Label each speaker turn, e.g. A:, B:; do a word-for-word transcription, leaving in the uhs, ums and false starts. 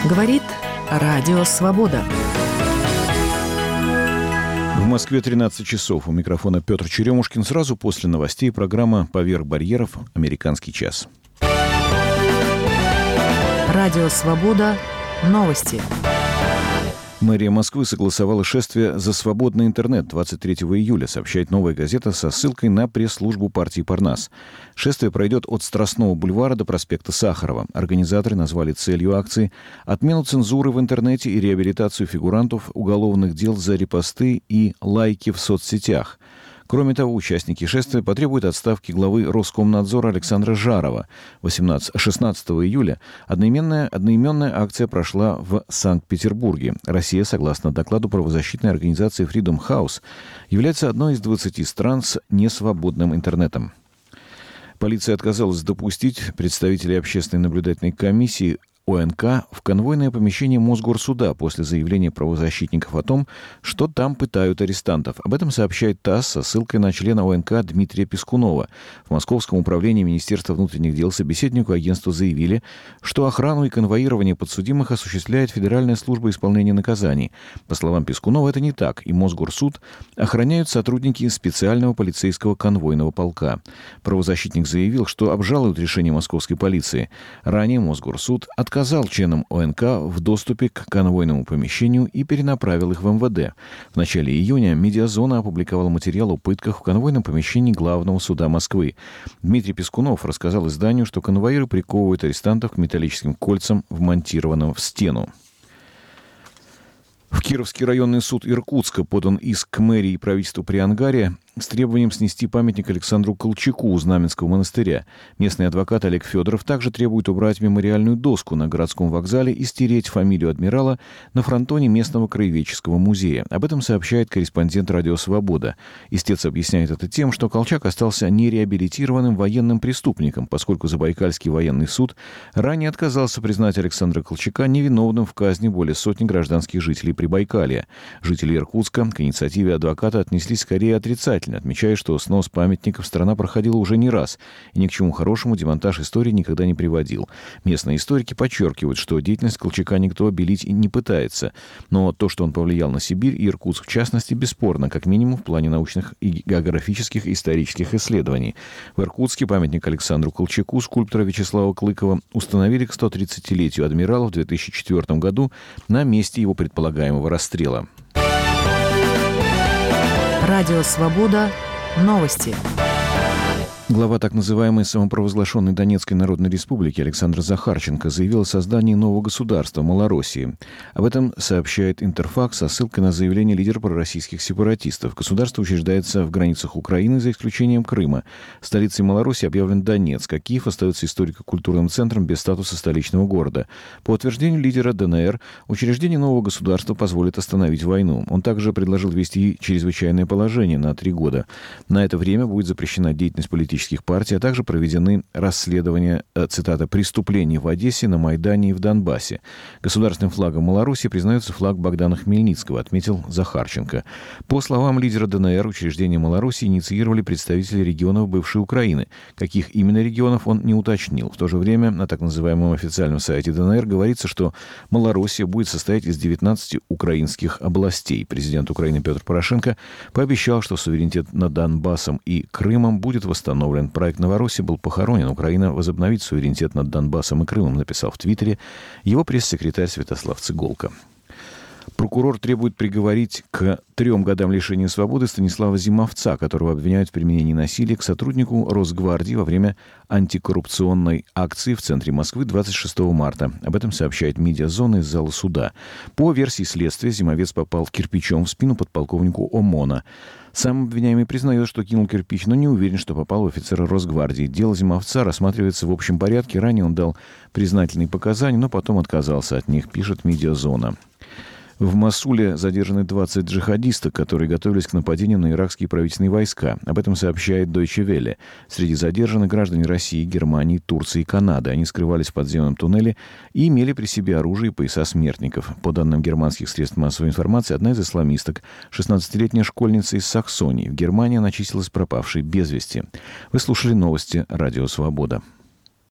A: Говорит Радио Свобода.
B: В Москве тринадцать часов. У микрофона Петр Черемушкин. Сразу после новостей программа «Поверх барьеров. Американский час».
A: Радио Свобода. Новости.
B: Мэрия Москвы согласовала шествие за свободный интернет двадцать третьего июля, сообщает «Новая газета» со ссылкой на пресс-службу партии «Парнас». Шествие пройдет от Страстного бульвара до проспекта Сахарова. Организаторы назвали целью акции отмену цензуры в интернете и реабилитацию фигурантов уголовных дел за репосты и лайки в соцсетях. Кроме того, участники шествия потребуют отставки главы Роскомнадзора Александра Жарова. шестнадцатого июля одноименная, одноименная акция прошла в Санкт-Петербурге. Россия, согласно докладу правозащитной организации Freedom House, является одной из двадцати стран с несвободным интернетом. Полиция отказалась допустить представителей общественной наблюдательной комиссии ОНК в конвойное помещение Мосгорсуда после заявления правозащитников о том, что там пытают арестантов. Об этом сообщает ТАСС со ссылкой на члена ОНК Дмитрия Пискунова. В Московском управлении Министерства внутренних дел собеседнику агентства заявили, что охрану и конвоирование подсудимых осуществляет Федеральная служба исполнения наказаний. По словам Пискунова, это не так, и Мосгорсуд охраняют сотрудники специального полицейского конвойного полка. Правозащитник заявил, что обжалует решение московской полиции. Ранее Мосгорсуд отказался отказал членам ОНК в доступе к конвойному помещению и перенаправил их в эм вэ дэ. В начале июня «Медиазона» опубликовала материал о пытках в конвойном помещении Главного суда Москвы. Дмитрий Пискунов рассказал изданию, что конвоиры приковывают арестантов к металлическим кольцам, вмонтированным в стену. В Кировский районный суд Иркутска подан иск к мэрии и правительству при Ангаре с требованием снести памятник Александру Колчаку у Знаменского монастыря. Местный адвокат Олег Федоров также требует убрать мемориальную доску на городском вокзале и стереть фамилию адмирала на фронтоне местного краеведческого музея. Об этом сообщает корреспондент «Радио Свобода». Истец объясняет это тем, что Колчак остался нереабилитированным военным преступником, поскольку Забайкальский военный суд ранее отказался признать Александра Колчака невиновным в казни более сотни гражданских жителей Прибайкалья. Жители Иркутска к инициативе адвоката отнеслись скорее отрицательно, отмечая, что снос памятников страна проходила уже не раз, и ни к чему хорошему демонтаж истории никогда не приводил. Местные историки подчеркивают, что деятельность Колчака никто обелить и не пытается, но то, что он повлиял на Сибирь и Иркутск в частности, бесспорно, как минимум в плане научных и географических и исторических исследований. В Иркутске памятник Александру Колчаку скульптора Вячеслава Клыкова установили к сто тридцатилетию адмирала в две тысячи четвёртом году на месте его предполагаемого расстрела.
A: Радио Свобода. Новости.
B: Глава так называемой самопровозглашенной Донецкой Народной Республики Александр Захарченко заявил о создании нового государства Малороссии. Об этом сообщает Интерфакс со ссылкой на заявление лидера пророссийских сепаратистов. Государство учреждается в границах Украины, за исключением Крыма. Столицей Малороссии объявлен Донецк, а Киев остается историко-культурным центром без статуса столичного города. По утверждению лидера ДНР, учреждение нового государства позволит остановить войну. Он также предложил ввести чрезвычайное положение на три года. На это время будет запрещена деятельность политических партий, а также проведены расследования, цитата, «преступлений в Одессе, на Майдане и в Донбассе». Государственным флагом Малороссии признается флаг Богдана Хмельницкого, отметил Захарченко. По словам лидера ДНР, учреждение Малороссии инициировали представители регионов бывшей Украины. Каких именно регионов он не уточнил. В то же время на так называемом официальном сайте ДНР говорится, что Малороссия будет состоять из девятнадцати украинских областей. Президент Украины Петр Порошенко пообещал, что суверенитет над Донбассом и Крымом будет восстановлен. Проект Новороссии был похоронен. Украина возобновит суверенитет над Донбассом и Крымом, написал в Твиттере его пресс-секретарь Святослав Цыголка. Прокурор требует приговорить к трем годам лишения свободы Станислава Зимовца, которого обвиняют в применении насилия к сотруднику Росгвардии во время антикоррупционной акции в центре Москвы двадцать шестого марта. Об этом сообщает «Медиазона» из зала суда. По версии следствия, Зимовец попал кирпичом в спину подполковнику ОМОНа. Сам обвиняемый признает, что кинул кирпич, но не уверен, что попал в офицера Росгвардии. Дело Зимовца рассматривается в общем порядке. Ранее он дал признательные показания, но потом отказался от них, пишет «Медиазона». В Мосуле задержаны двадцать джихадистов, которые готовились к нападению на иракские правительственные войска. Об этом сообщает Deutsche Welle. Среди задержанных граждане России, Германии, Турции и Канады. Они скрывались в подземном туннеле и имели при себе оружие и пояса смертников. По данным германских средств массовой информации, одна из исламисток, шестнадцатилетняя школьница из Саксонии. В Германии она числилась пропавшей без вести. Вы слушали новости «Радио Свобода».